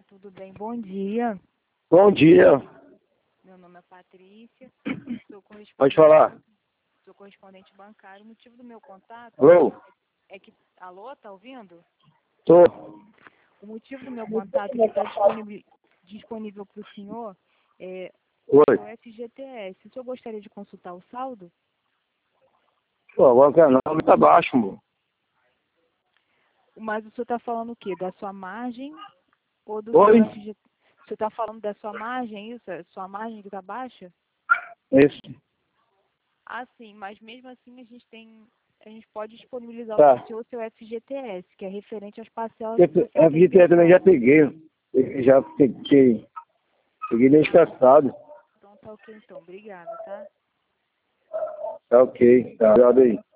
tudo bem? Bom dia. Bom dia. Meu nome é Patrícia. Pode falar. Sou correspondente bancário. O motivo do meu contato Alô? é que... Alô, tá ouvindo? Tô. O motivo do meu contato é que está disponível para o senhor o Oi. FGTS. O senhor gostaria de consultar o saldo? Pô, agora que não, tá baixo, amor. Mas o senhor está falando o quê? Da sua margem ou do Oi? seu FGTS? O senhor está falando da sua margem, isso? É sua margem que está baixa? Isso. Ah, sim, mas mesmo assim a gente pode disponibilizar Tá. para o seu FGTS, que é referente às parcelas que você A tem vida também já pensado. peguei. Já peguei. Peguei mês passado. Então tá ok, então. Obrigada, tá? Tá ok. Tá. Obrigado aí.